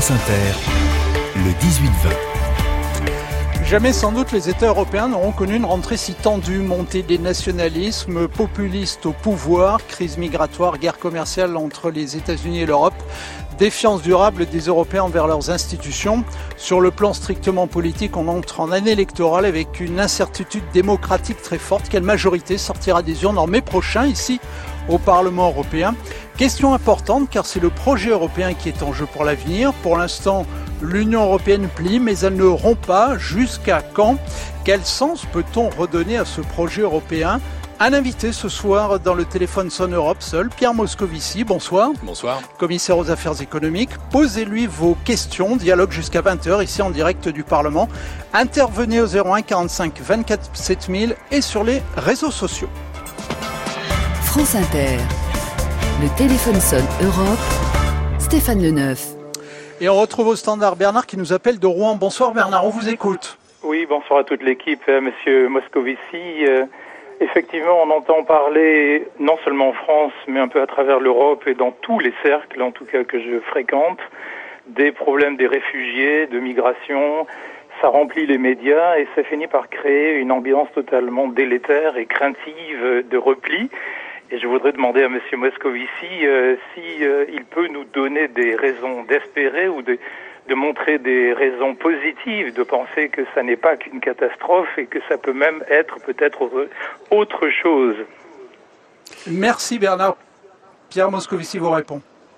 France Inter, le 18-20. Jamais sans doute les États européens n'auront connu une rentrée si tendue, montée des nationalismes populistes au pouvoir, crise migratoire, guerre commerciale entre les États-Unis et l'Europe, défiance durable des Européens envers leurs institutions. Sur le plan strictement politique, on entre en année électorale avec une incertitude démocratique très forte. Quelle majorité sortira des urnes en mai prochain ici au Parlement européen? Question importante car c'est le projet européen qui est en jeu pour l'avenir. Pour l'instant, l'Union européenne plie, mais elle ne rompt pas. Jusqu'à quand? Quel sens peut-on redonner à ce projet européen? Un invité ce soir dans le téléphone sonne Europe seul, Pierre Moscovici, bonsoir. Bonsoir. Commissaire aux affaires économiques. Posez-lui vos questions, dialogue jusqu'à 20h ici en direct du Parlement. Intervenez au 01 45 24 7000 et sur les réseaux sociaux. France Inter, le téléphone sonne Europe, Stéphane Leneuf. Et on retrouve au standard Bernard qui nous appelle de Rouen. Bonsoir Bernard, on vous écoute. Oui, bonsoir à toute l'équipe, monsieur Moscovici. Effectivement, on entend parler, non seulement en France, mais un peu à travers l'Europe et dans tous les cercles, en tout cas que je fréquente, des problèmes des réfugiés, de migration. Ça remplit les médias et ça finit par créer une ambiance totalement délétère et craintive de repli. Et je voudrais demander à monsieur Moscovici il peut nous donner des raisons d'espérer ou de montrer des raisons positives, de penser que ça n'est pas qu'une catastrophe et que ça peut même être peut-être autre chose. Merci Bernard. Pierre Moscovici vous répond.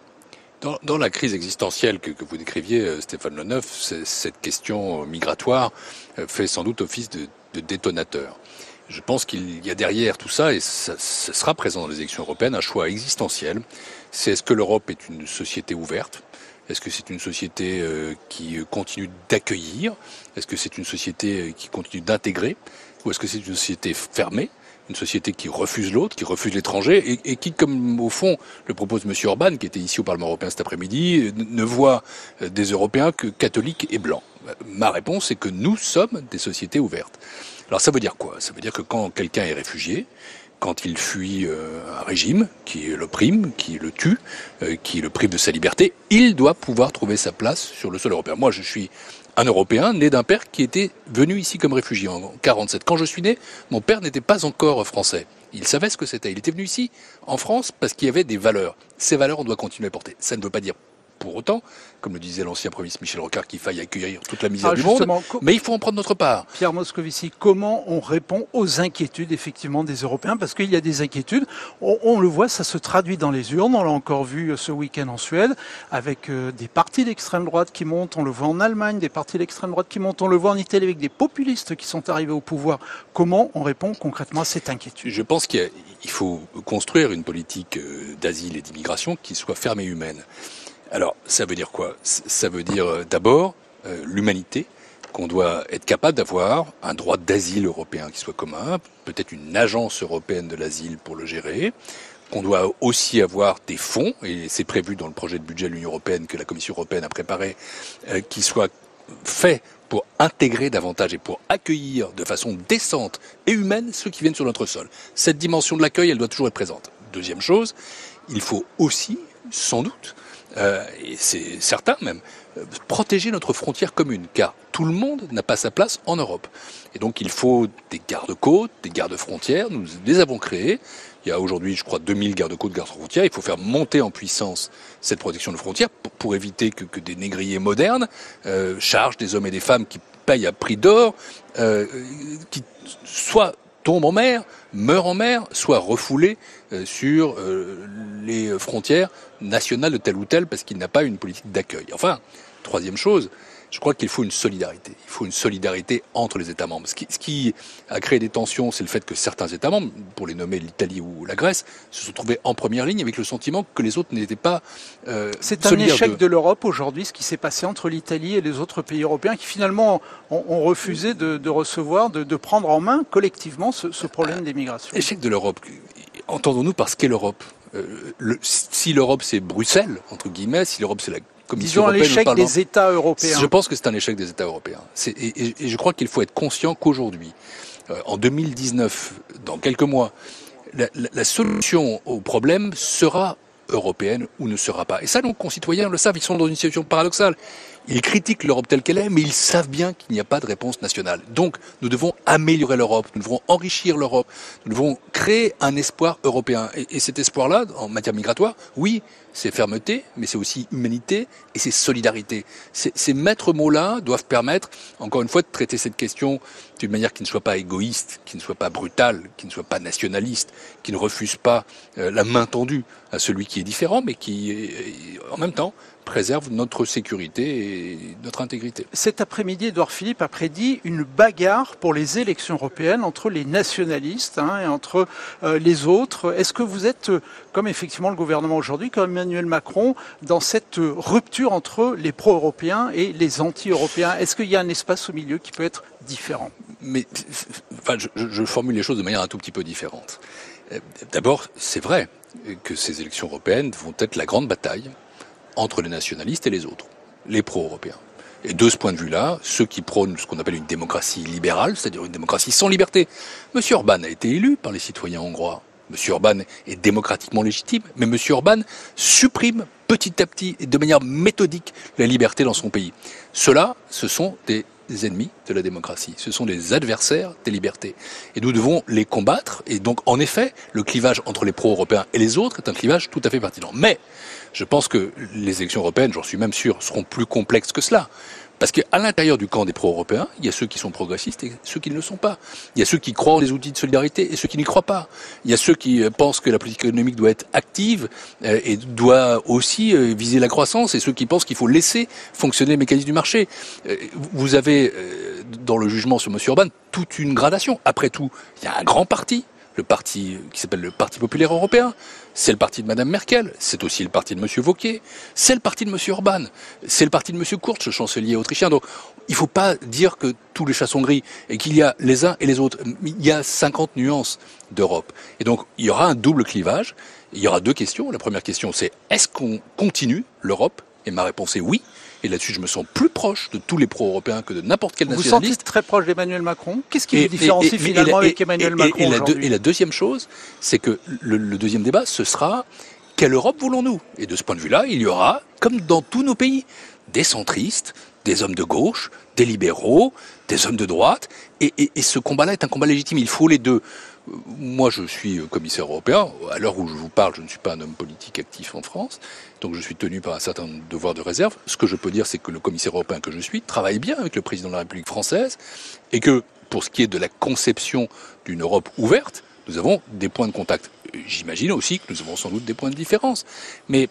Dans la crise existentielle que vous décriviez, Stéphane Leneuf, cette question migratoire fait sans doute office de détonateur. Je pense qu'il y a derrière tout ça, et ça sera présent dans les élections européennes, un choix existentiel. C'est est-ce que l'Europe est une société ouverte ? Est-ce que c'est une société qui continue d'accueillir? Est-ce que c'est une société qui continue d'intégrer? Ou est-ce que c'est une société fermée? Une société qui refuse l'autre, qui refuse l'étranger et qui, comme au fond le propose M. Orban, qui était ici au Parlement européen cet après-midi, ne voit des Européens que catholiques et blancs. Ma réponse est que nous sommes des sociétés ouvertes. Alors ça veut dire quoi? Ça veut dire que quand quelqu'un est réfugié, quand il fuit un régime qui l'opprime, qui le tue, qui le prive de sa liberté, il doit pouvoir trouver sa place sur le sol européen. Moi, je suis un Européen né d'un père qui était venu ici comme réfugié en 1947. Quand je suis né, mon père n'était pas encore français. Il savait ce que c'était. Il était venu ici, en France, parce qu'il y avait des valeurs. Ces valeurs, on doit continuer à porter. Ça ne veut pas dire pour autant, comme le disait l'ancien Premier ministre Michel Rocard, qu'il faille accueillir toute la misère du monde, mais il faut en prendre notre part. Pierre Moscovici, comment on répond aux inquiétudes effectivement des Européens? Parce qu'il y a des inquiétudes, on le voit, ça se traduit dans les urnes, on l'a encore vu ce week-end en Suède, avec des partis d'extrême droite qui montent, on le voit en Allemagne, des partis d'extrême droite qui montent, on le voit en Italie avec des populistes qui sont arrivés au pouvoir. Comment on répond concrètement à cette inquiétude? Je pense qu'il faut construire une politique d'asile et d'immigration qui soit ferme et humaine. Alors, ça veut dire quoi? Ça veut dire d'abord l'humanité, qu'on doit être capable d'avoir un droit d'asile européen qui soit commun, peut-être une agence européenne de l'asile pour le gérer, qu'on doit aussi avoir des fonds, et c'est prévu dans le projet de budget de l'Union européenne que la Commission européenne a préparé, qui soient faits pour intégrer davantage et pour accueillir de façon décente et humaine ceux qui viennent sur notre sol. Cette dimension de l'accueil, elle doit toujours être présente. Deuxième chose, il faut aussi, sans doute, et c'est certain même, protéger notre frontière commune, car tout le monde n'a pas sa place en Europe. Et donc il faut des gardes-côtes, des gardes-frontières, nous les avons créés. Il y a aujourd'hui, je crois, 2000 gardes-côtes, gardes-frontières. Il faut faire monter en puissance cette protection de frontières pour éviter que des négriers modernes chargent des hommes et des femmes qui payent à prix d'or, qui soit tombent en mer, meurent en mer, soit refoulés sur les frontières nationales de tel ou tel parce qu'il n'a pas une politique d'accueil. Enfin, troisième chose, je crois qu'il faut une solidarité. Il faut une solidarité entre les États membres. Ce qui a créé des tensions, c'est le fait que certains États membres, pour les nommer l'Italie ou la Grèce, se sont trouvés en première ligne avec le sentiment que les autres n'étaient pas C'est un échec de l'Europe aujourd'hui, ce qui s'est passé entre l'Italie et les autres pays européens qui finalement ont refusé de recevoir, de prendre en main collectivement ce problème des migrations. Échec de l'Europe. Entendons-nous par ce qu'est l'Europe. Si l'Europe c'est Bruxelles, entre guillemets, si l'Europe c'est la Commission européenne, l'échec des États européens. Je pense que c'est un échec des États européens. Et je crois qu'il faut être conscient qu'aujourd'hui, en 2019, dans quelques mois, la solution au problème sera européenne ou ne sera pas. Et ça, nos concitoyens le savent, ils sont dans une situation paradoxale. Ils critiquent l'Europe telle qu'elle est, mais ils savent bien qu'il n'y a pas de réponse nationale. Donc, nous devons améliorer l'Europe, nous devons enrichir l'Europe, nous devons créer un espoir européen. Et cet espoir-là, en matière migratoire, oui, c'est fermeté, mais c'est aussi humanité et c'est solidarité. Ces maîtres mots-là doivent permettre, encore une fois, de traiter cette question d'une manière qui ne soit pas égoïste, qui ne soit pas brutale, qui ne soit pas nationaliste, qui ne refuse pas la main tendue à celui qui est différent, mais qui, en même temps, préserve notre sécurité et notre intégrité. Cet après-midi, Édouard Philippe a prédit une bagarre pour les élections européennes entre les nationalistes et entre les autres. Est-ce que vous êtes, comme effectivement le gouvernement aujourd'hui, comme Emmanuel Macron, dans cette rupture entre les pro-européens et les anti-européens? Est-ce qu'il y a un espace au milieu qui peut être différent? Mais enfin, je formule les choses de manière un tout petit peu différente. D'abord, c'est vrai que ces élections européennes vont être la grande bataille entre les nationalistes et les autres, les pro-européens. Et de ce point de vue-là, ceux qui prônent ce qu'on appelle une démocratie libérale, c'est-à-dire une démocratie sans liberté. Monsieur Orban a été élu par les citoyens hongrois. Monsieur Orban est démocratiquement légitime, mais Monsieur Orban supprime petit à petit et de manière méthodique la liberté dans son pays. Ceux-là, ce sont des ennemis de la démocratie. Ce sont des adversaires des libertés. Et nous devons les combattre. Et donc, en effet, le clivage entre les pro-européens et les autres est un clivage tout à fait pertinent. Mais je pense que les élections européennes, j'en suis même sûr, seront plus complexes que cela. Parce qu'à l'intérieur du camp des pro-européens, il y a ceux qui sont progressistes et ceux qui ne le sont pas. Il y a ceux qui croient en des outils de solidarité et ceux qui n'y croient pas. Il y a ceux qui pensent que la politique économique doit être active et doit aussi viser la croissance et ceux qui pensent qu'il faut laisser fonctionner les mécanismes du marché. Vous avez, dans le jugement sur M. Orban, toute une gradation. Après tout, il y a un grand parti, le parti qui s'appelle le Parti populaire européen. C'est le parti de Madame Merkel, c'est aussi le parti de Monsieur Wauquiez, c'est le parti de Monsieur Orban, c'est le parti de Monsieur Kurz, le chancelier autrichien. Donc, il ne faut pas dire que tous les chats sont gris et qu'il y a les uns et les autres. Il y a 50 nuances d'Europe. Et donc, il y aura un double clivage. Il y aura deux questions. La première question, c'est est-ce qu'on continue l'Europe? Et ma réponse est oui. Et là-dessus, je me sens plus proche de tous les pro-européens que de n'importe quel nationaliste. Vous sentez très proche d'Emmanuel Macron? Qu'est-ce qui vous différencie finalement avec Emmanuel Macron aujourd'hui? Et la deuxième chose, c'est que le deuxième débat, ce sera quelle Europe voulons-nous? Et de ce point de vue-là, il y aura, comme dans tous nos pays, des centristes, des hommes de gauche, des libéraux, des hommes de droite. Et ce combat-là est un combat légitime. Il faut les deux. Moi, je suis commissaire européen. À l'heure où je vous parle, je ne suis pas un homme politique actif en France. Donc, je suis tenu par un certain devoir de réserve. Ce que je peux dire, c'est que le commissaire européen que je suis travaille bien avec le président de la République française et que, pour ce qui est de la conception d'une Europe ouverte, nous avons des points de contact. J'imagine aussi que nous avons sans doute des points de différence. Mais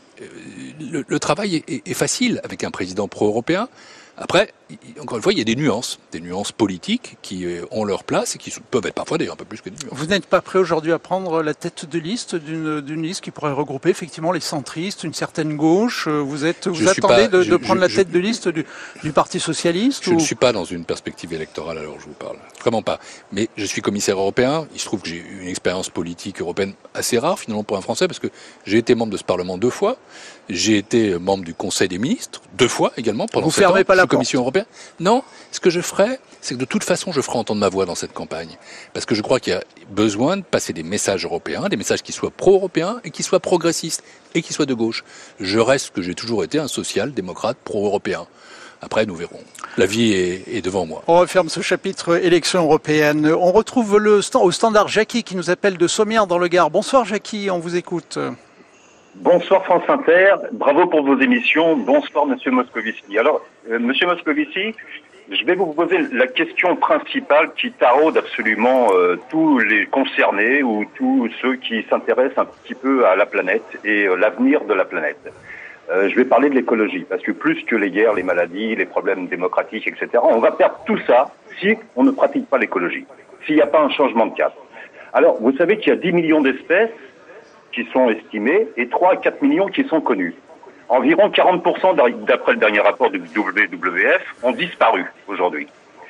le travail est facile avec un président pro-européen. Après, encore une fois, il y a des nuances politiques qui ont leur place et qui peuvent être parfois d'ailleurs un peu plus que des nuances. Vous n'êtes pas prêt aujourd'hui à prendre la tête de liste d'une liste qui pourrait regrouper effectivement les centristes, une certaine gauche. Vous attendez de prendre la tête de liste du Parti socialiste? Je ne suis pas dans une perspective électorale alors je vous parle. Vraiment pas. Mais je suis commissaire européen. Il se trouve que j'ai une expérience politique européenne assez rare finalement pour un Français parce que j'ai été membre de ce Parlement 2 fois. J'ai été membre du Conseil des ministres 2 fois également pendant 7 ans. Vous fermez pas la Commission européenne. Non, ce que je ferai, c'est que de toute façon, je ferai entendre ma voix dans cette campagne. Parce que je crois qu'il y a besoin de passer des messages européens, des messages qui soient pro-européens et qui soient progressistes et qui soient de gauche. Je reste ce que j'ai toujours été, un social-démocrate pro-européen. Après, nous verrons. La vie est devant moi. On referme ce chapitre élections européennes. On retrouve au standard Jackie qui nous appelle de Sommières dans le Gard. Bonsoir Jackie, on vous écoute. Bonsoir France Inter, bravo pour vos émissions, bonsoir Monsieur Moscovici. Alors, Monsieur Moscovici, je vais vous poser la question principale qui taraude absolument tous les concernés ou tous ceux qui s'intéressent un petit peu à la planète et l'avenir de la planète. Je vais parler de l'écologie, parce que plus que les guerres, les maladies, les problèmes démocratiques, etc., on va perdre tout ça si on ne pratique pas l'écologie, s'il n'y a pas un changement de cap. Alors, vous savez qu'il y a 10 millions d'espèces qui sont estimés et 3 à 4 millions qui sont connus. Environ 40% d'après le dernier rapport du WWF ont disparu aujourd'hui.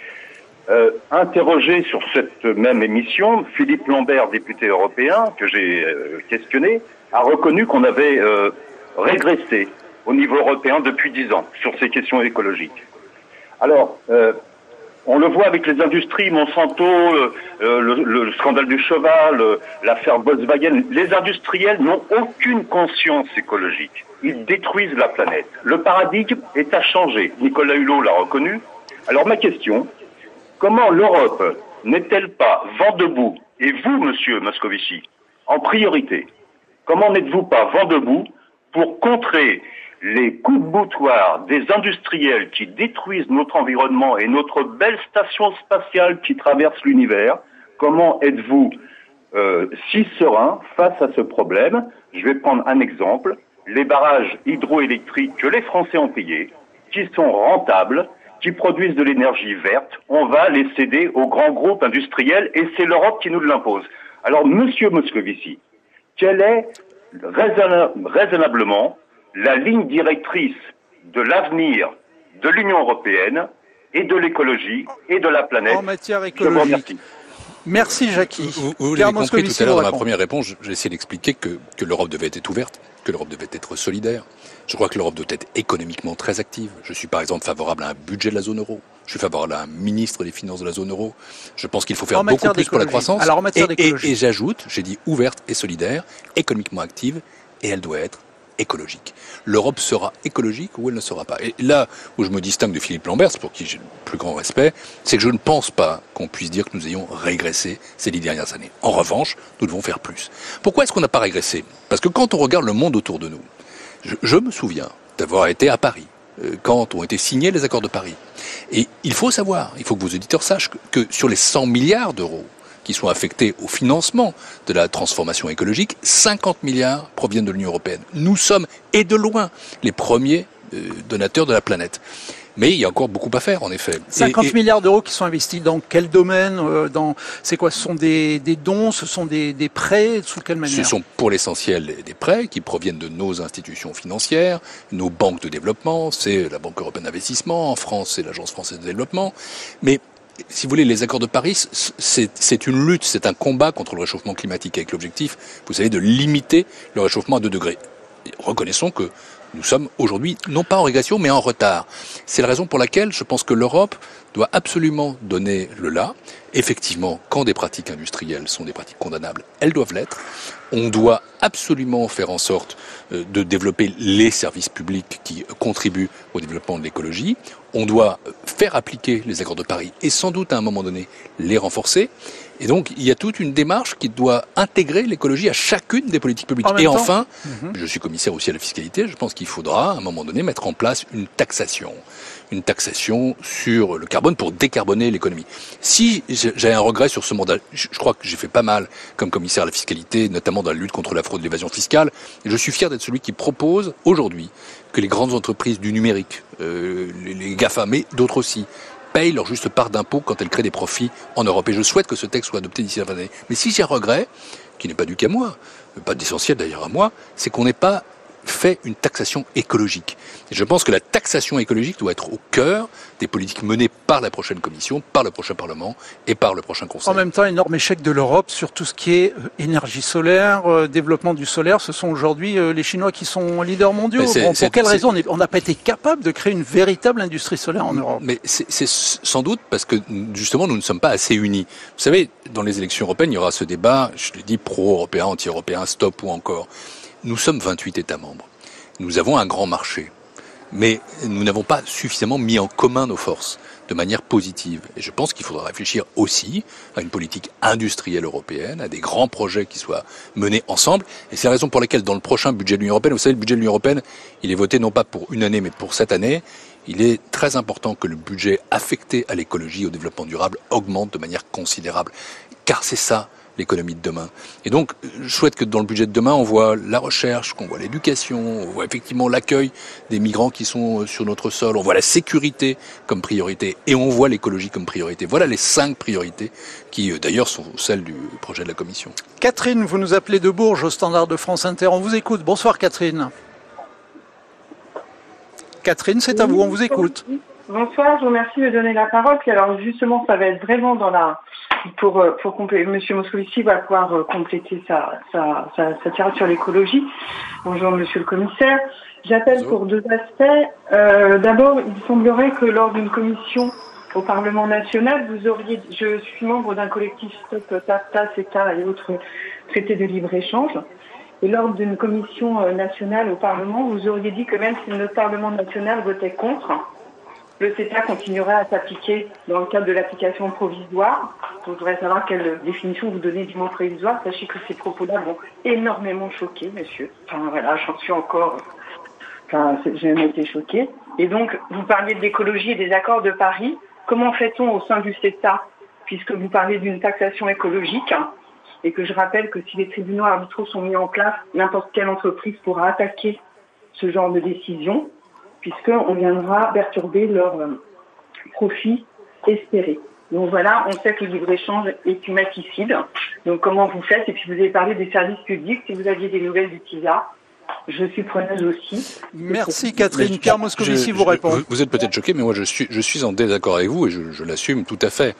Interrogé sur cette même émission, Philippe Lambert, député européen, que j'ai questionné, a reconnu qu'on avait régressé au niveau européen depuis 10 ans sur ces questions écologiques. Alors, On le voit avec les industries, Monsanto, le scandale du cheval, l'affaire Volkswagen. Les industriels n'ont aucune conscience écologique. Ils détruisent la planète. Le paradigme est à changer. Nicolas Hulot l'a reconnu. Alors ma question, comment l'Europe n'est-elle pas vent debout, et vous, monsieur Moscovici, en priorité, comment n'êtes-vous pas vent debout pour contrer les coups de boutoir des industriels qui détruisent notre environnement et notre belle station spatiale qui traverse l'univers? Comment êtes-vous si serein face à ce problème? Je vais prendre un exemple. Les barrages hydroélectriques que les Français ont payés, qui sont rentables, qui produisent de l'énergie verte, on va les céder aux grands groupes industriels et c'est l'Europe qui nous l'impose. Alors, monsieur Moscovici, quelle est raisonnablement la ligne directrice de l'avenir de l'Union européenne et de l'écologie et de la planète en matière écologique? Merci Jackie. Vous l'avez compris tout à l'heure dans ma première réponse, j'ai essayé d'expliquer que l'Europe devait être ouverte, que l'Europe devait être solidaire. Je crois que l'Europe doit être économiquement très active. Je suis par exemple favorable à un budget de la zone euro. Je suis favorable à un ministre des Finances de la zone euro. Je pense qu'il faut faire beaucoup plus pour la croissance. Alors en matière d'écologie. Et j'ajoute, j'ai dit ouverte et solidaire, économiquement active, et elle doit être écologique. L'Europe sera écologique ou elle ne sera pas. Et là où je me distingue de Philippe Lamberts, pour qui j'ai le plus grand respect, c'est que je ne pense pas qu'on puisse dire que nous ayons régressé ces 10 dernières années. En revanche, nous devons faire plus. Pourquoi est-ce qu'on n'a pas régressé? Parce que quand on regarde le monde autour de nous, je me souviens d'avoir été à Paris, quand ont été signés les accords de Paris. Et il faut savoir, il faut que vos auditeurs sachent que sur les 100 milliards d'euros qui sont affectés au financement de la transformation écologique, 50 milliards proviennent de l'Union européenne. Nous sommes, et de loin, les premiers donateurs de la planète. Mais il y a encore beaucoup à faire, en effet. 50 milliards d'euros qui sont investis dans quel domaine? C'est quoi? Ce sont des dons? Ce sont des prêts? Sous quelle manière? Ce sont pour l'essentiel des prêts qui proviennent de nos institutions financières, nos banques de développement. C'est la Banque européenne d'investissement. En France, c'est l'Agence française de développement. Mais si vous voulez, les accords de Paris, c'est une lutte, c'est un combat contre le réchauffement climatique avec l'objectif, vous savez, de limiter le réchauffement à 2 degrés. Et reconnaissons que nous sommes aujourd'hui, non pas en régression, mais en retard. C'est la raison pour laquelle je pense que l'Europe doit absolument donner le là. Effectivement, quand des pratiques industrielles sont des pratiques condamnables, elles doivent l'être. On doit absolument faire en sorte de développer les services publics qui contribuent au développement de l'écologie. On doit faire appliquer les accords de Paris et sans doute à un moment donné les renforcer. Et donc, il y a toute une démarche qui doit intégrer l'écologie à chacune des politiques publiques. Et enfin, je suis commissaire aussi à la fiscalité, je pense qu'il faudra, à un moment donné, mettre en place une taxation sur le carbone pour décarboner l'économie. Si j'ai un regret sur ce mandat, je crois que j'ai fait pas mal comme commissaire à la fiscalité, notamment dans la lutte contre la fraude et l'évasion fiscale, et je suis fier d'être celui qui propose aujourd'hui que les grandes entreprises du numérique, les GAFA, mais d'autres aussi, payent leur juste part d'impôt quand elles créent des profits en Europe. Et je souhaite que ce texte soit adopté d'ici la fin de l'année. Mais si j'ai un regret, qui n'est pas dû qu'à moi, pas d'essentiel d'ailleurs à moi, c'est qu'on n'ait pas fait une taxation écologique. Et je pense que la taxation écologique doit être au cœur des politiques menées par la prochaine Commission, par le prochain Parlement et par le prochain Conseil. En même temps, énorme échec de l'Europe sur tout ce qui est énergie solaire, développement du solaire. Ce sont aujourd'hui les Chinois qui sont leaders mondiaux. Pour quelle raison on n'a pas été capable de créer une véritable industrie solaire en Europe? Mais c'est sans doute parce que justement nous ne sommes pas assez unis. Vous savez, dans les élections européennes, il y aura ce débat, je l'ai dit, pro-européen, anti-européen, stop ou encore. Nous sommes 28 États membres. Nous avons un grand marché. Mais nous n'avons pas suffisamment mis en commun nos forces de manière positive. Et je pense qu'il faudra réfléchir aussi à une politique industrielle européenne, à des grands projets qui soient menés ensemble. Et c'est la raison pour laquelle dans le prochain budget de l'Union européenne, vous savez, le budget de l'Union européenne, il est voté non pas pour une année, mais pour 7 années. Il est très important que le budget affecté à l'écologie et au développement durable augmente de manière considérable. Car c'est ça, l'économie de demain. Et donc, je souhaite que dans le budget de demain, on voit la recherche, qu'on voit l'éducation, on voit effectivement l'accueil des migrants qui sont sur notre sol, on voit la sécurité comme priorité et on voit l'écologie comme priorité. Voilà les 5 priorités qui, d'ailleurs, sont celles du projet de la Commission. Catherine, vous nous appelez de Bourges au Standard de France Inter. On vous écoute. Bonsoir, Catherine. Catherine, c'est à vous, on vous écoute. Bonsoir, je vous remercie de me donner la parole. Puis alors, justement, ça va être vraiment dans la... Pour Monsieur Moscovici va pouvoir compléter sa tirade sur l'écologie. Bonjour Monsieur le Commissaire. J'appelle pour 2 aspects. D'abord, il semblerait que lors d'une commission au Parlement national, je suis membre d'un collectif Stop TAFTA, CETA et autres traités de libre-échange. Et lors d'une commission nationale au Parlement, vous auriez dit que même si notre Parlement national votait contre, le CETA continuerait à s'appliquer dans le cadre de l'application provisoire. Je voudrais savoir quelle définition vous donnez du mot provisoire. Sachez que ces propos-là m'ont énormément choqué, monsieur. Enfin voilà, j'en suis encore... j'ai même été choquée. Et donc, vous parliez de l'écologie et des accords de Paris. Comment fait-on au sein du CETA, puisque vous parlez d'une taxation écologique, et que je rappelle que si les tribunaux arbitraux sont mis en place, n'importe quelle entreprise pourra attaquer ce genre de décision, puisqu'on viendra perturber leur profit espéré. Donc voilà, on sait que le libre-échange est humaticide. Donc comment vous faites? Et puis vous avez parlé des services publics. Si vous aviez des nouvelles du TISA, je suis preneuse aussi. Merci Catherine. Pierre Moscovici vous répond. Vous êtes peut-être choqué, mais moi je suis en désaccord avec vous et je l'assume tout à fait.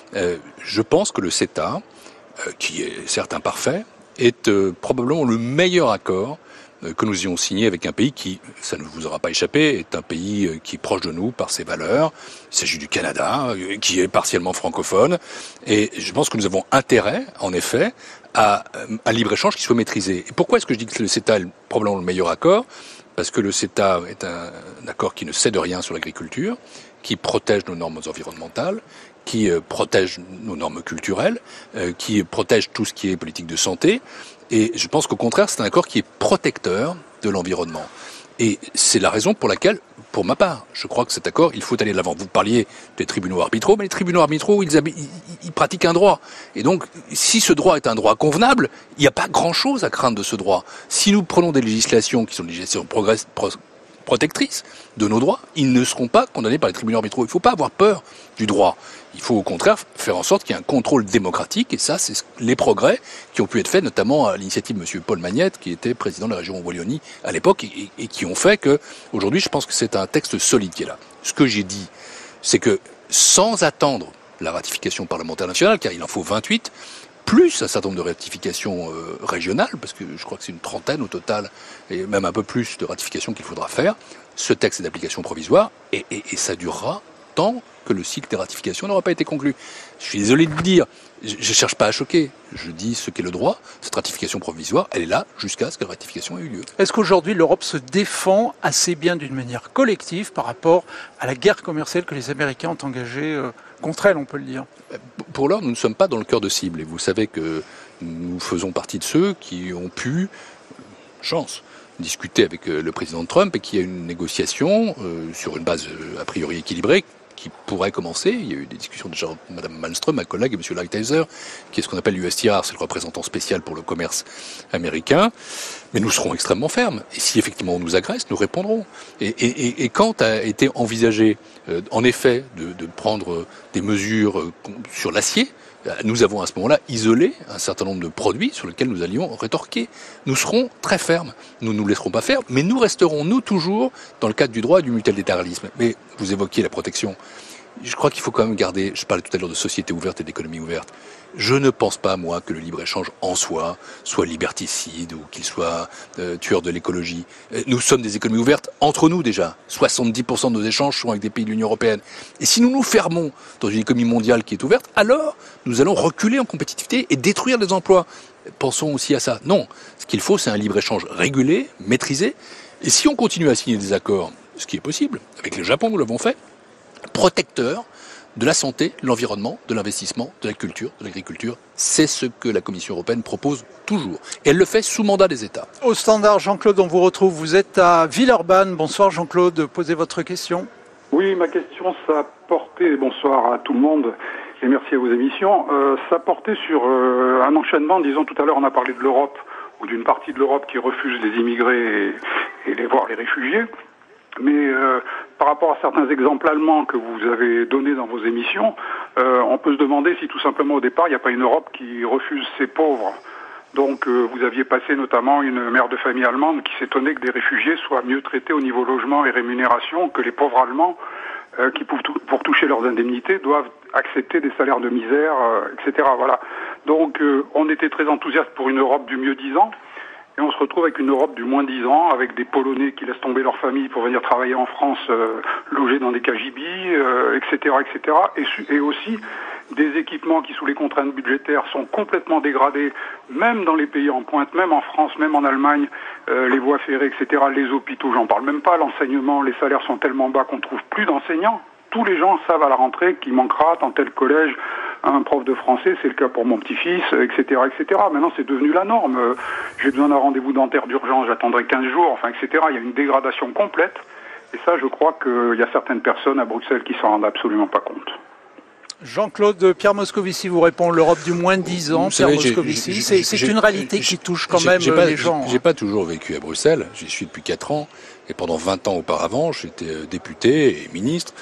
Je pense que le CETA, qui est certes imparfait, est probablement le meilleur accord que nous ayons signé avec un pays qui, ça ne vous aura pas échappé, est un pays qui est proche de nous par ses valeurs. Il s'agit du Canada, qui est partiellement francophone. Et je pense que nous avons intérêt, en effet, à un libre-échange qui soit maîtrisé. Et pourquoi est-ce que je dis que le CETA est probablement le meilleur accord? Parce que le CETA est un accord qui ne cède rien sur l'agriculture, qui protège nos normes environnementales, qui protège nos normes culturelles, qui protège tout ce qui est politique de santé. Et je pense qu'au contraire, c'est un accord qui est protecteur de l'environnement. Et c'est la raison pour laquelle, pour ma part, je crois que cet accord, il faut aller de l'avant. Vous parliez des tribunaux arbitraux, mais les tribunaux arbitraux, ils pratiquent un droit. Et donc, si ce droit est un droit convenable, il n'y a pas grand-chose à craindre de ce droit. Si nous prenons des législations qui sont des législations protectrices de nos droits, ils ne seront pas condamnés par les tribunaux arbitraux. Il ne faut pas avoir peur du droit. Il faut au contraire faire en sorte qu'il y ait un contrôle démocratique, et ça, c'est les progrès qui ont pu être faits, notamment à l'initiative de M. Paul Magnette, qui était président de la région Wallonie à l'époque, et qui ont fait que, aujourd'hui, je pense que c'est un texte solide qui est là. Ce que j'ai dit, c'est que, sans attendre la ratification parlementaire nationale, car il en faut 28, plus un certain nombre de ratifications régionales, parce que je crois que c'est une trentaine au total, et même un peu plus de ratifications qu'il faudra faire, ce texte est d'application provisoire, et ça durera tant que le cycle des ratifications n'aura pas été conclu. Je suis désolé de le dire, je ne cherche pas à choquer, je dis ce qu'est le droit. Cette ratification provisoire, elle est là jusqu'à ce que la ratification ait eu lieu. Est-ce qu'aujourd'hui l'Europe se défend assez bien d'une manière collective par rapport à la guerre commerciale que les Américains ont engagée contre elle, on peut le dire? Pour l'heure, nous ne sommes pas dans le cœur de cible, et vous savez que nous faisons partie de ceux qui ont pu, discuter avec le président Trump, et qu'il y a une négociation sur une base a priori équilibrée qui pourrait commencer. Il y a eu des discussions déjà avec Mme Malmström, ma collègue, et M. Lighthizer, qui est ce qu'on appelle l'USTR, c'est le représentant spécial pour le commerce américain. Mais nous serons extrêmement fermes. Et si effectivement on nous agresse, nous répondrons. Et quand a été envisagé, en effet, de prendre des mesures sur l'acier, nous avons à ce moment-là isolé un certain nombre de produits sur lesquels nous allions rétorquer. Nous serons très fermes. Nous ne nous laisserons pas faire, mais nous resterons, nous, toujours dans le cadre du droit et du multilatéralisme. Mais vous évoquiez la protection. Je crois qu'il faut quand même garder, je parlais tout à l'heure de société ouverte et d'économie ouverte. Je ne pense pas, moi, que le libre-échange en soi soit liberticide ou qu'il soit tueur de l'écologie. Nous sommes des économies ouvertes entre nous déjà. 70% de nos échanges sont avec des pays de l'Union européenne. Et si nous nous fermons dans une économie mondiale qui est ouverte, alors nous allons reculer en compétitivité et détruire des emplois. Pensons aussi à ça. Non, ce qu'il faut, c'est un libre-échange régulé, maîtrisé. Et si on continue à signer des accords, ce qui est possible, avec le Japon, nous l'avons fait, protecteur de la santé, de l'environnement, de l'investissement, de la culture, de l'agriculture. C'est ce que la Commission européenne propose toujours. Et elle le fait sous mandat des États. Au standard, Jean-Claude, on vous retrouve. Vous êtes à Villeurbanne. Bonsoir Jean-Claude, posez votre question. Oui, ma question, ça portait, bonsoir à tout le monde et merci à vos émissions, ça portait sur un enchaînement, disons tout à l'heure on a parlé de l'Europe, ou d'une partie de l'Europe qui refuse les immigrés et les réfugiés. Mais par rapport à certains exemples allemands que vous avez donnés dans vos émissions, on peut se demander si tout simplement au départ, il n'y a pas une Europe qui refuse ses pauvres. Donc vous aviez passé notamment une mère de famille allemande qui s'étonnait que des réfugiés soient mieux traités au niveau logement et rémunération que les pauvres Allemands qui, pour toucher leurs indemnités, doivent accepter des salaires de misère, etc. Voilà. Donc on était très enthousiaste pour une Europe du mieux-disant. Et on se retrouve avec une Europe du moins 10 ans, avec des Polonais qui laissent tomber leur famille pour venir travailler en France, logés dans des KGB, etc., etc. Et aussi des équipements qui, sous les contraintes budgétaires, sont complètement dégradés, même dans les pays en pointe, même en France, même en Allemagne, les voies ferrées, etc., les hôpitaux, j'en parle même pas, l'enseignement, les salaires sont tellement bas qu'on trouve plus d'enseignants. Tous les gens savent à la rentrée qu'il manquera dans tel collège un prof de français, c'est le cas pour mon petit-fils, etc., etc. Maintenant, c'est devenu la norme. J'ai besoin d'un rendez-vous dentaire d'urgence, j'attendrai 15 jours, enfin, etc. Il y a une dégradation complète. Et ça, je crois qu'il y a certaines personnes à Bruxelles qui s'en rendent absolument pas compte. Jean-Claude, Pierre Moscovici vous répond, l'Europe du moins de 10 ans. Pierre Moscovici, c'est une réalité qui touche quand même les gens. J'ai pas toujours vécu à Bruxelles, j'y suis depuis 4 ans, et pendant 20 ans auparavant, j'étais député et ministre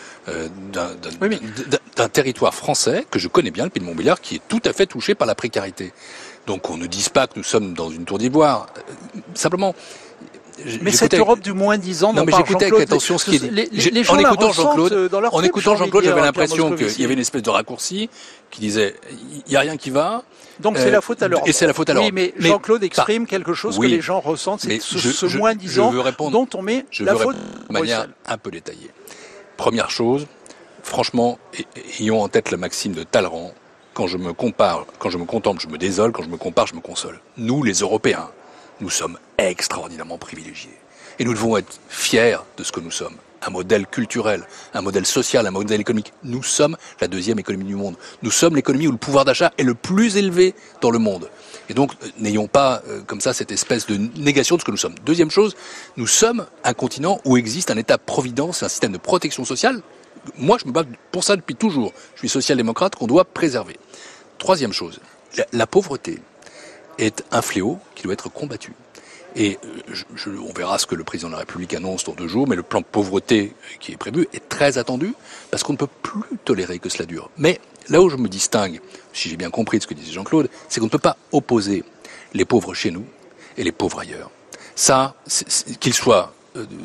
d'un territoire français que je connais bien, le Pays de Montbéliard, qui est tout à fait touché par la précarité. Donc on ne dise pas que nous sommes dans une tour d'ivoire. Simplement... Mais cette Europe du moins 10 ans, non, mais j'écoutais avec attention ce qu'il dit. En écoutant Jean-Claude, j'avais l'impression qu'il y avait une espèce de raccourci qui disait il n'y a rien qui va. Donc c'est la faute à l'Europe. Et c'est la faute à l'Europe. Oui, mais Jean-Claude exprime quelque chose que les gens ressentent, c'est ce moins 10 ans dont on met la faute de manière un peu détaillée. Première chose, franchement, ayons en tête la maxime de Talleyrand, quand je me contemple, je me désole, quand je me compare, je me console. Nous, les Européens, nous sommes extraordinairement privilégiés. Et nous devons être fiers de ce que nous sommes. Un modèle culturel, un modèle social, un modèle économique. Nous sommes la deuxième économie du monde. Nous sommes l'économie où le pouvoir d'achat est le plus élevé dans le monde. Et donc, n'ayons pas comme ça cette espèce de négation de ce que nous sommes. Deuxième chose, nous sommes un continent où existe un État-providence et un système de protection sociale. Moi, je me bats pour ça depuis toujours. Je suis social-démocrate qu'on doit préserver. Troisième chose, la pauvreté est un fléau qui doit être combattu. Et on verra ce que le président de la République annonce dans 2 jours, mais le plan de pauvreté qui est prévu est très attendu, parce qu'on ne peut plus tolérer que cela dure. Mais là où je me distingue, si j'ai bien compris de ce que disait Jean-Claude, c'est qu'on ne peut pas opposer les pauvres chez nous et les pauvres ailleurs. Ça, qu'ils soient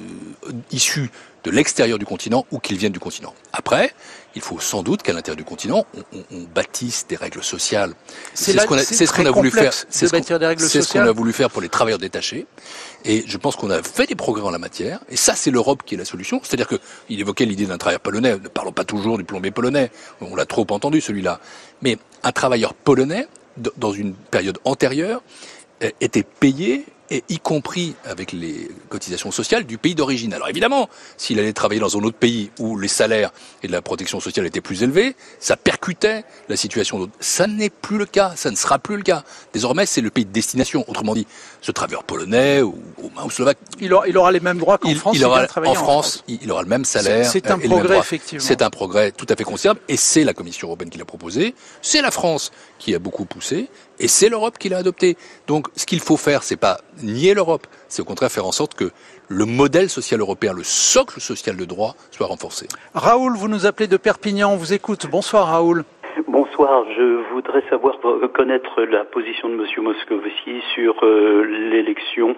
issus de l'extérieur du continent ou qu'ils viennent du continent. Après, il faut sans doute qu'à l'intérieur du continent, on bâtisse des règles sociales. C'est ce qu'on a voulu faire. C'est ce qu'on a voulu faire pour les travailleurs détachés. Et je pense qu'on a fait des progrès en la matière. Et ça, c'est l'Europe qui est la solution. C'est-à-dire qu'il évoquait l'idée d'un travailleur polonais. Ne parlons pas toujours du plombier polonais. On l'a trop entendu, celui-là. Mais un travailleur polonais, dans une période antérieure, était payé, et y compris avec les cotisations sociales du pays d'origine. Alors évidemment, s'il allait travailler dans un autre pays où les salaires et la protection sociale étaient plus élevés, ça percutait la situation d'autres. Ça n'est plus le cas, ça ne sera plus le cas. Désormais, c'est le pays de destination. Autrement dit, ce travailleur polonais ou slovaque... Il aura les mêmes droits qu'en France. En France, il aura le même salaire. C'est un progrès, effectivement. C'est un progrès tout à fait considérable, et c'est la Commission européenne qui l'a proposé, c'est la France qui a beaucoup poussé, et c'est l'Europe qui l'a adopté. Donc, ce qu'il faut faire, c'est pas nier l'Europe, c'est au contraire faire en sorte que le modèle social européen, le socle social de droit, soit renforcé. Raoul, vous nous appelez de Perpignan, on vous écoute. Bonsoir Raoul. Bonsoir, je voudrais connaître la position de M. Moscovici sur l'élection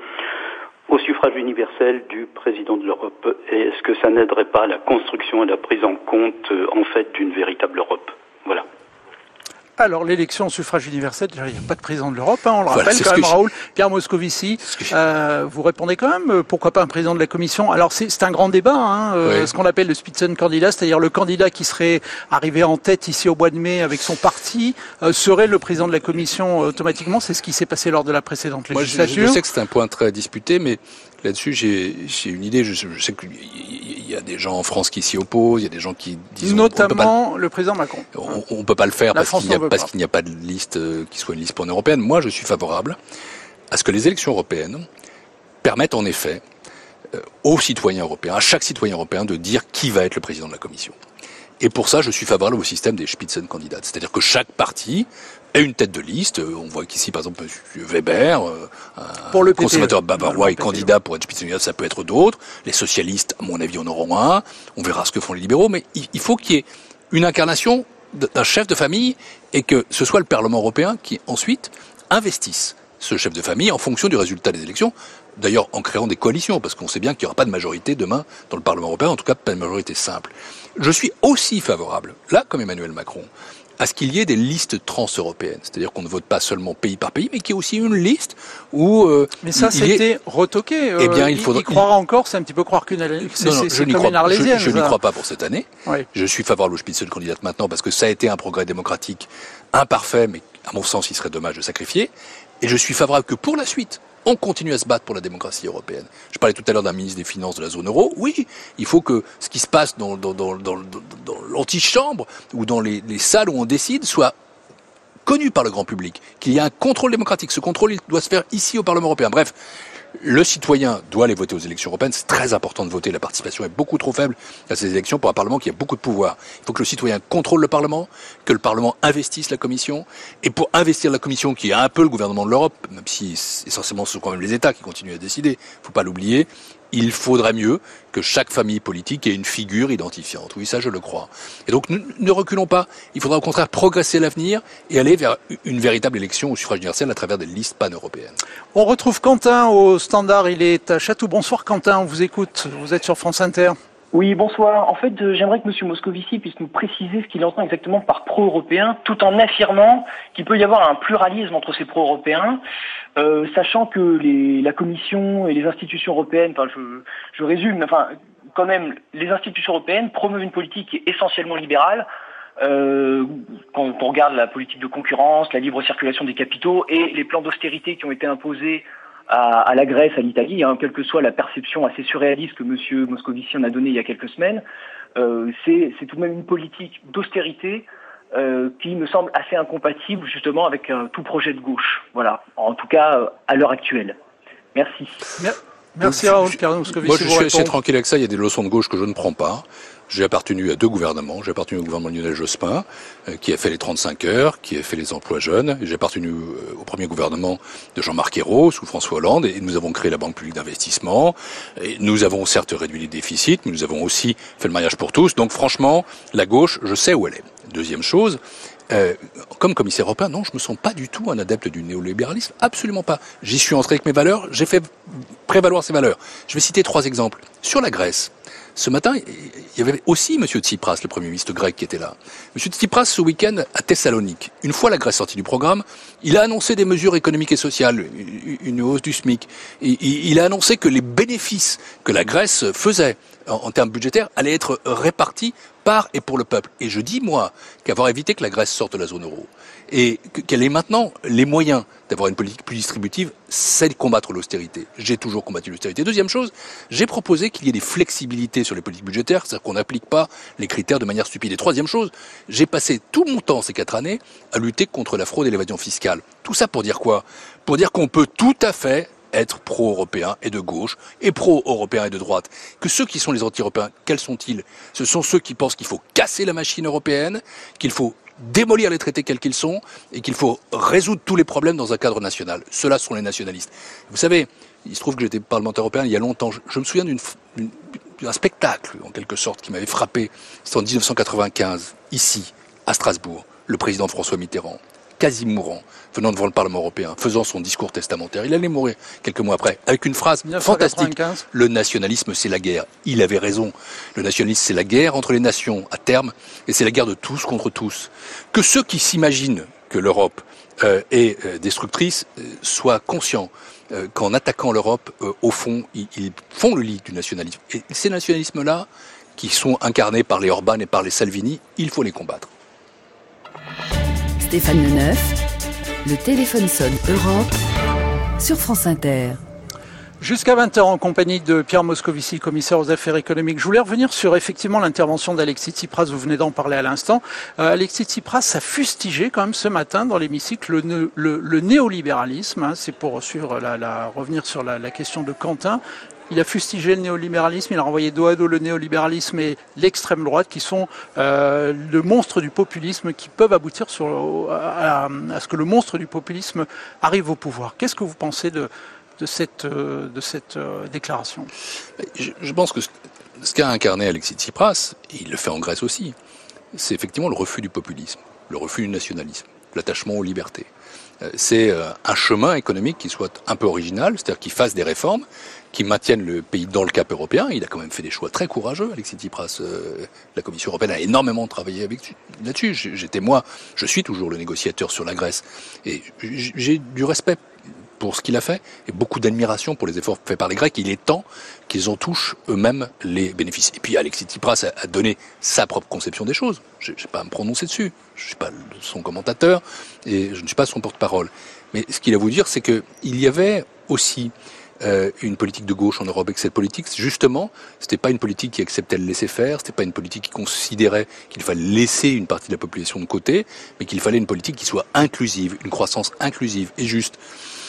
au suffrage universel du président de l'Europe. Et est-ce que ça n'aiderait pas à la construction et la prise en compte, en fait, d'une véritable Europe? Voilà. Alors, l'élection au suffrage universel, il n'y a pas de président de l'Europe, on le rappelle quand même, Raoul. Pierre Moscovici, vous répondez quand même, pourquoi pas un président de la Commission? Alors, c'est un grand débat, ce qu'on appelle le Spitzenkandidat, c'est-à-dire le candidat qui serait arrivé en tête ici au mois de mai avec son parti, serait le président de la Commission automatiquement. C'est ce qui s'est passé lors de la précédente législature. Moi, je sais que c'est un point très disputé, mais là-dessus, j'ai une idée. Je sais qu'il y a des gens en France qui s'y opposent, il y a des gens qui disent... Notamment le président Macron. On ne peut pas le faire parce qu'il n'y a pas de liste qui soit une liste pan-européenne. Moi, je suis favorable à ce que les élections européennes permettent en effet aux citoyens européens, à chaque citoyen européen, de dire qui va être le président de la Commission. Et pour ça, je suis favorable au système des Spitzenkandidaten. C'est-à-dire que chaque parti ait une tête de liste. On voit qu'ici, par exemple, M. Weber, un conservateur bavarois et candidat pour être Spitzenkandidat, ça peut être d'autres. Les socialistes, à mon avis, en auront un. On verra ce que font les libéraux. Mais il faut qu'il y ait une incarnation d'un chef de famille et que ce soit le Parlement européen qui, ensuite, investisse ce chef de famille en fonction du résultat des élections. D'ailleurs, en créant des coalitions, parce qu'on sait bien qu'il n'y aura pas de majorité demain dans le Parlement européen, en tout cas pas de majorité simple. Je suis aussi favorable, là comme Emmanuel Macron, à ce qu'il y ait des listes trans-européennes. C'est-à-dire qu'on ne vote pas seulement pays par pays, mais qu'il y ait aussi une liste où... mais ça, c'était retoqué. Eh bien, il croira encore, c'est un petit peu croire qu'une... Je n'y crois pas pour cette année. Oui. Je suis favorable au Spitzenkandidat maintenant parce que ça a été un progrès démocratique imparfait, mais à mon sens, il serait dommage de sacrifier. Et je suis favorable que pour la suite, on continue à se battre pour la démocratie européenne. Je parlais tout à l'heure d'un ministre des Finances de la zone euro. Oui, il faut que ce qui se passe dans l'antichambre ou dans les salles où on décide soit connu par le grand public, qu'il y ait un contrôle démocratique. Ce contrôle, il doit se faire ici au Parlement européen. Bref, le citoyen doit aller voter aux élections européennes. C'est très important de voter. La participation est beaucoup trop faible à ces élections pour un Parlement qui a beaucoup de pouvoir. Il faut que le citoyen contrôle le Parlement, que le Parlement investisse la Commission. Et pour investir la Commission, qui est un peu le gouvernement de l'Europe, même si essentiellement ce sont quand même les États qui continuent à décider, il ne faut pas l'oublier, il faudrait mieux que chaque famille politique ait une figure identifiante. Oui, ça je le crois. Et donc ne reculons pas. Il faudra au contraire progresser l'avenir et aller vers une véritable élection au suffrage universel à travers des listes pan-européennes. On retrouve Quentin au standard. Il est à Château. Bonsoir Quentin, on vous écoute. Vous êtes sur France Inter. Oui, bonsoir. En fait, j'aimerais que M. Moscovici puisse nous préciser ce qu'il entend exactement par pro-européen, tout en affirmant qu'il peut y avoir un pluralisme entre ces pro-européens, sachant que la Commission et les institutions européennes, je résume, quand même, les institutions européennes promeuvent une politique qui est essentiellement libérale, quand on regarde la politique de concurrence, la libre circulation des capitaux et les plans d'austérité qui ont été imposés à la Grèce, à l'Italie, quelle que soit la perception assez surréaliste que M. Moscovici en a donnée il y a quelques semaines, c'est tout de même une politique d'austérité qui me semble assez incompatible justement avec tout projet de gauche. Voilà, en tout cas à l'heure actuelle. Merci. Merci Raoul Pierre Moscovici. Moi je suis assez tranquille avec ça, il y a des leçons de gauche que je ne prends pas. J'ai appartenu à deux gouvernements. J'ai appartenu au gouvernement de Lionel Jospin, qui a fait les 35 heures, qui a fait les emplois jeunes. J'ai appartenu au premier gouvernement de Jean-Marc Ayrault, sous François Hollande, et nous avons créé la Banque publique d'investissement. Et nous avons certes réduit les déficits, mais nous avons aussi fait le mariage pour tous. Donc franchement, la gauche, je sais où elle est. Deuxième chose, comme commissaire européen, non, je me sens pas du tout un adepte du néolibéralisme, absolument pas. J'y suis entré avec mes valeurs, j'ai fait prévaloir ces valeurs. Je vais citer 3 exemples. Sur la Grèce, ce matin, il y avait aussi M. Tsipras, le Premier ministre grec, qui était là. M. Tsipras, ce week-end, à Thessalonique, une fois la Grèce sortie du programme, il a annoncé des mesures économiques et sociales, une hausse du SMIC. Il a annoncé que les bénéfices que la Grèce faisait en termes budgétaires allaient être répartis par et pour le peuple. Et je dis, moi, qu'avoir évité que la Grèce sorte de la zone euro et qu'elle ait maintenant les moyens d'avoir une politique plus distributive, c'est de combattre l'austérité. J'ai toujours combattu l'austérité. Deuxième chose, j'ai proposé qu'il y ait des flexibilités sur les politiques budgétaires, c'est-à-dire qu'on n'applique pas les critères de manière stupide. Et troisième chose, j'ai passé tout mon temps ces 4 années à lutter contre la fraude et l'évasion fiscale. Tout ça pour dire quoi? Pour dire qu'on peut tout à fait être pro-européen et de gauche, et pro-européen et de droite. Que ceux qui sont les anti-européens, quels sont-ils? Ce sont ceux qui pensent qu'il faut casser la machine européenne, qu'il faut démolir les traités quels qu'ils sont, et qu'il faut résoudre tous les problèmes dans un cadre national. Ceux-là sont les nationalistes. Vous savez, il se trouve que j'étais parlementaire européen il y a longtemps. Je me souviens d'un spectacle, en quelque sorte, qui m'avait frappé. C'était en 1995, ici, à Strasbourg. Le président François Mitterrand, quasi mourant, venant devant le Parlement européen, faisant son discours testamentaire. Il allait mourir quelques mois après, avec une phrase fantastique. Le nationalisme, c'est la guerre. Il avait raison. Le nationalisme, c'est la guerre entre les nations, à terme, et c'est la guerre de tous contre tous. Que ceux qui s'imaginent que l'Europe est destructrice soient conscients qu'en attaquant l'Europe, au fond, ils font le lit du nationalisme. Et ces nationalismes-là, qui sont incarnés par les Orban et par les Salvini, il faut les combattre. Stéphane Le Neuf, le téléphone sonne Europe sur France Inter. Jusqu'à 20h en compagnie de Pierre Moscovici, commissaire aux affaires économiques. Je voulais revenir sur effectivement l'intervention d'Alexis Tsipras, vous venez d'en parler à l'instant. Alexis Tsipras a fustigé quand même ce matin dans l'hémicycle le néolibéralisme, c'est pour revenir sur la question de Quentin. Il a fustigé le néolibéralisme, il a renvoyé dos à dos le néolibéralisme et l'extrême droite qui sont le monstre du populisme qui peuvent aboutir à ce que le monstre du populisme arrive au pouvoir. Qu'est-ce que vous pensez de cette déclaration? Je pense que ce qu'a incarné Alexis Tsipras, et il le fait en Grèce aussi, c'est effectivement le refus du populisme, le refus du nationalisme, l'attachement aux libertés. c'est un chemin économique qui soit un peu original, c'est-à-dire qu'il fasse des réformes, qui maintiennent le pays dans le cap européen. Il a quand même fait des choix très courageux, Alexis Tsipras. La Commission européenne a énormément travaillé là-dessus. Je suis toujours le négociateur sur la Grèce. Et j'ai du respect pour ce qu'il a fait et beaucoup d'admiration pour les efforts faits par les Grecs. Il est temps qu'ils en touchent eux-mêmes les bénéfices. Et puis Alexis Tsipras a donné sa propre conception des choses. Je ne vais pas à me prononcer dessus. Je ne suis pas son commentateur et je ne suis pas son porte-parole. Mais ce qu'il a voulu dire, c'est qu'il y avait aussi une politique de gauche en Europe, et que cette politique, justement, c'était pas une politique qui acceptait le laisser-faire, c'était pas une politique qui considérait qu'il fallait laisser une partie de la population de côté, mais qu'il fallait une politique qui soit inclusive, une croissance inclusive et juste.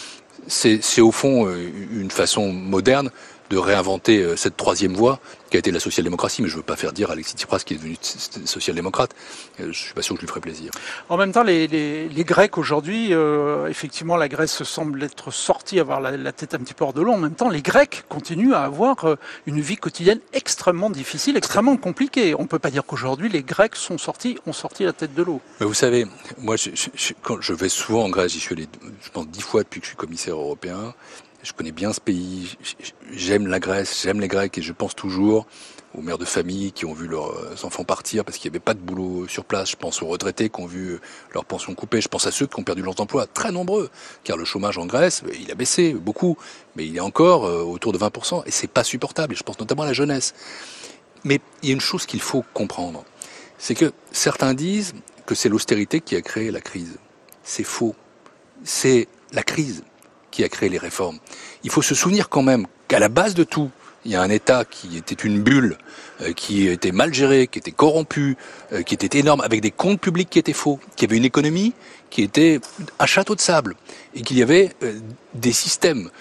C'est au fond une façon moderne de réinventer cette troisième voie qui a été la social-démocratie, mais je ne veux pas faire dire à Alexis Tsipras qu'il est devenu social-démocrate. Je ne suis pas sûr que je lui ferai plaisir. En même temps, les Grecs aujourd'hui, effectivement, la Grèce semble être sortie, avoir la tête un petit peu hors de l'eau. En même temps, les Grecs continuent à avoir une vie quotidienne extrêmement difficile, extrêmement compliquée. On ne peut pas dire qu'aujourd'hui, les Grecs ont sorti la tête de l'eau. Mais vous savez, moi, quand je vais souvent en Grèce, j'y suis allé, je pense, 10 fois depuis que je suis commissaire européen. Je connais bien ce pays, j'aime la Grèce, j'aime les Grecs et je pense toujours aux mères de famille qui ont vu leurs enfants partir parce qu'il n'y avait pas de boulot sur place. Je pense aux retraités qui ont vu leur pension coupée. Je pense à ceux qui ont perdu leurs emplois, très nombreux, car le chômage en Grèce, il a baissé beaucoup, mais il est encore autour de 20% et c'est pas supportable. Et je pense notamment à la jeunesse. Mais il y a une chose qu'il faut comprendre, c'est que certains disent que c'est l'austérité qui a créé la crise. C'est faux. C'est la crise qui a créé les réformes. Il faut se souvenir quand même qu'à la base de tout, il y a un État qui était une bulle, qui était mal géré, qui était corrompu, qui était énorme, avec des comptes publics qui étaient faux, qui avait une économie qui était un château de sable, et qu'il y avait des systèmes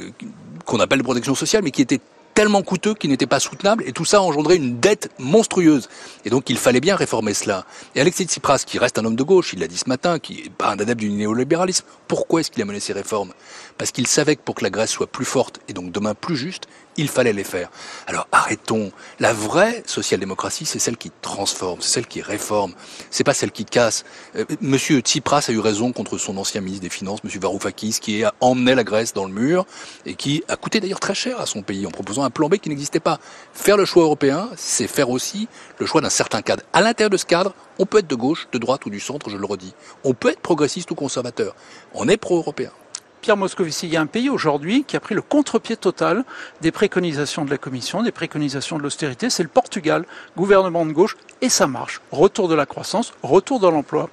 qu'on appelle de protection sociale, mais qui étaient tellement coûteux qu'il n'était pas soutenable, et tout ça a engendré une dette monstrueuse. Et donc il fallait bien réformer cela. Et Alexis Tsipras, qui reste un homme de gauche, il l'a dit ce matin, qui n'est pas un adepte du néolibéralisme, pourquoi est-ce qu'il a mené ces réformes? Parce qu'il savait que pour que la Grèce soit plus forte, et donc demain plus juste, il fallait les faire. Alors arrêtons. La vraie social-démocratie, c'est celle qui transforme, c'est celle qui réforme, c'est pas celle qui casse. Monsieur Tsipras a eu raison contre son ancien ministre des Finances, Monsieur Varoufakis, qui a emmené la Grèce dans le mur, et qui a coûté d'ailleurs très cher à son pays en proposant un plan B qui n'existait pas. Faire le choix européen, c'est faire aussi le choix d'un certain cadre. À l'intérieur de ce cadre, on peut être de gauche, de droite ou du centre, je le redis. On peut être progressiste ou conservateur. On est pro-européen. Pierre Moscovici, il y a un pays aujourd'hui qui a pris le contre-pied total des préconisations de la Commission, des préconisations de l'austérité, c'est le Portugal, gouvernement de gauche, et ça marche. Retour de la croissance, retour de l'emploi.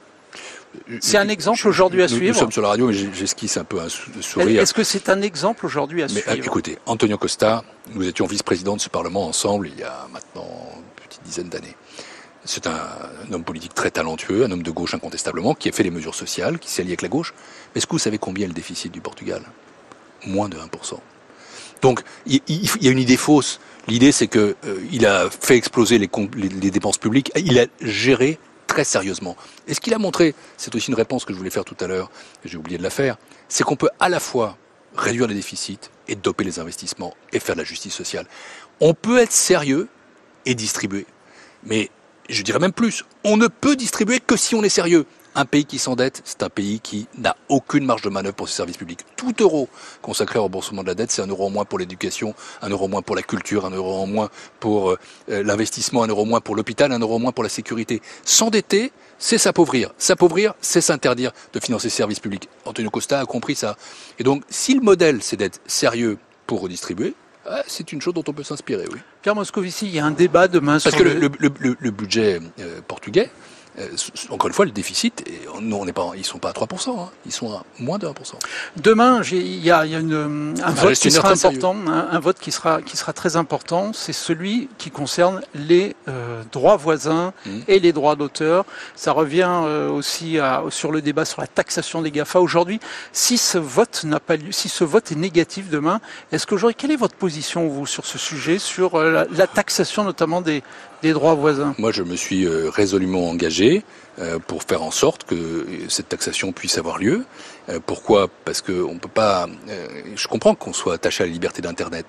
C'est un exemple aujourd'hui à suivre. Nous sommes sur la radio, mais j'esquisse un peu un sourire. Est-ce que c'est un exemple aujourd'hui à suivre? Écoutez, Antonio Costa, nous étions vice-présidents de ce Parlement ensemble il y a maintenant une petite dizaine d'années. C'est un homme politique très talentueux, un homme de gauche incontestablement, qui a fait les mesures sociales, qui s'est allié avec la gauche. Mais est-ce que vous savez combien est le déficit du Portugal? Moins de 1%. Donc, il y a une idée fausse. L'idée, c'est que il a fait exploser les dépenses publiques. Il a géré très sérieusement. Et ce qu'il a montré, c'est aussi une réponse que je voulais faire tout à l'heure, et j'ai oublié de la faire, c'est qu'on peut à la fois réduire les déficits et doper les investissements et faire de la justice sociale. On peut être sérieux et distribuer. Mais je dirais même plus, on ne peut distribuer que si on est sérieux. Un pays qui s'endette, c'est un pays qui n'a aucune marge de manœuvre pour ses services publics. Tout euro consacré au remboursement de la dette, c'est 1 euro en moins pour l'éducation, 1 euro en moins pour la culture, 1 euro en moins pour l'investissement, 1 euro en moins pour l'hôpital, 1 euro en moins pour la sécurité. S'endetter, c'est s'appauvrir. S'appauvrir, c'est s'interdire de financer ses services publics. Antonio Costa a compris ça. Et donc, si le modèle, c'est d'être sérieux pour redistribuer, c'est une chose dont on peut s'inspirer, oui. Pierre Moscovici, il y a un débat demain sur Parce que le budget portugais, encore une fois, le déficit, ils sont pas à 3%, hein, ils sont à moins de 1%. Demain, il y a un vote qui sera important, un vote qui sera très important, c'est celui qui concerne les droits voisins et les droits d'auteur. Ça revient aussi sur le débat sur la taxation des GAFA aujourd'hui. Si ce vote n'a pas lieu, si ce vote est négatif demain, quelle est votre position, vous, sur ce sujet, sur la taxation notamment des droits voisins? Moi, je me suis résolument engagé pour faire en sorte que cette taxation puisse avoir lieu. Pourquoi? Parce que on peut pas. Je comprends qu'on soit attaché à la liberté d'Internet,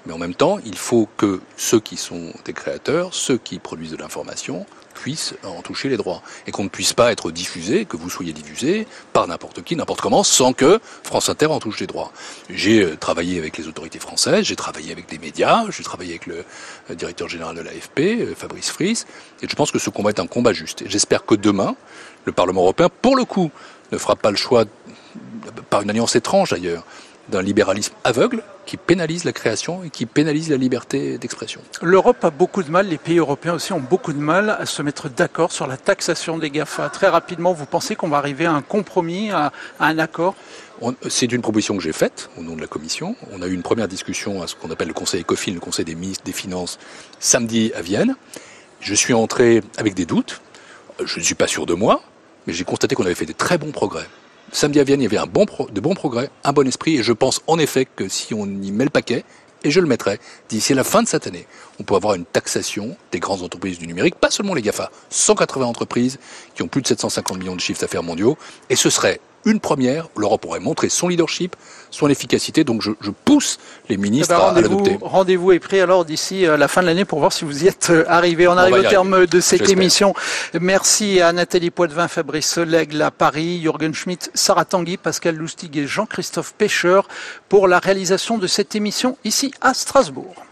Mais en même temps, il faut que ceux qui sont des créateurs, ceux qui produisent de l'information, puissent en toucher les droits. Et qu'on ne puisse pas être diffusé, que vous soyez diffusé par n'importe qui, n'importe comment, sans que France Inter en touche les droits. J'ai travaillé avec les autorités françaises, j'ai travaillé avec des médias, j'ai travaillé avec le directeur général de l'AFP, Fabrice Friss, et je pense que ce combat est un combat juste. Et j'espère que demain, le Parlement européen, pour le coup, ne fera pas le choix, par une alliance étrange d'ailleurs, d'un libéralisme aveugle qui pénalise la création et qui pénalise la liberté d'expression. L'Europe a beaucoup de mal, les pays européens aussi ont beaucoup de mal à se mettre d'accord sur la taxation des GAFA. Très rapidement, vous pensez qu'on va arriver à un compromis, à un accord ? C'est une proposition que j'ai faite au nom de la Commission. On a eu une première discussion à ce qu'on appelle le Conseil ECOFIN, le Conseil des ministres des Finances, samedi à Vienne. Je suis entré avec des doutes. Je ne suis pas sûr de moi, mais j'ai constaté qu'on avait fait des très bons progrès. Samedi à Vienne, il y avait de bons progrès, un bon esprit, et je pense en effet que si on y met le paquet, et je le mettrai, d'ici à la fin de cette année, on peut avoir une taxation des grandes entreprises du numérique, pas seulement les GAFA, 180 entreprises qui ont plus de 750 millions de chiffres d'affaires mondiaux, et ce serait une première, l'Europe aurait montré son leadership, son efficacité, donc je pousse les ministres à l'adopter. Rendez-vous est pris alors d'ici la fin de l'année pour voir si vous y êtes arrivés. On arrive au terme de cette émission. Merci à Nathalie Poitvin, Fabrice Lègle à Paris, Jürgen Schmidt, Sarah Tanguy, Pascal Lustig et Jean-Christophe Pêcheur pour la réalisation de cette émission ici à Strasbourg.